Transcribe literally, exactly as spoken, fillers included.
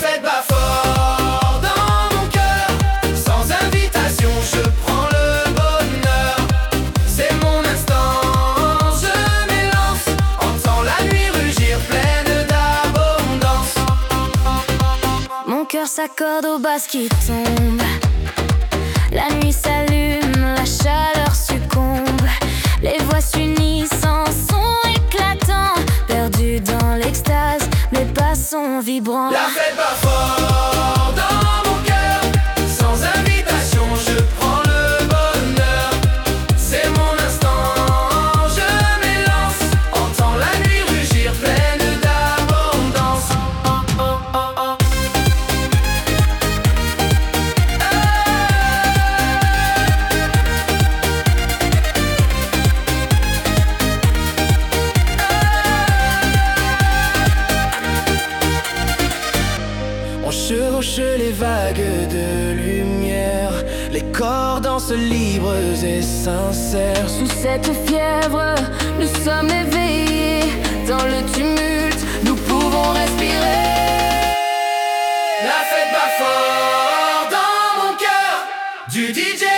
fête bat fort dans mon cœur. Sans invitation, je prends le bonheur. C'est mon instant, je m'élance. Entends la nuit rugir pleine d'abondance. Mon cœur s'accorde aux basses qui tombent. La nuit s'allume, la chaleur succombe. Les voix s'unissent en son éclatant. Perdu dans l'extase, mes pas sont vibrants. La fête bat fort dans mon cœur. Sans invitation, je prends le bonheur. C'est mon instant, je m'élance. Entends la nuit rugir pleine d'abondance. Oh, oh, oh, oh. On chevauche les vagues de lumière. Les corps dansent libres et sincères. Sous cette fièvre, nous sommes éveillés. Dans le tumulte, nous pouvons respirer. La fête bat fort dans mon cœur. Du D J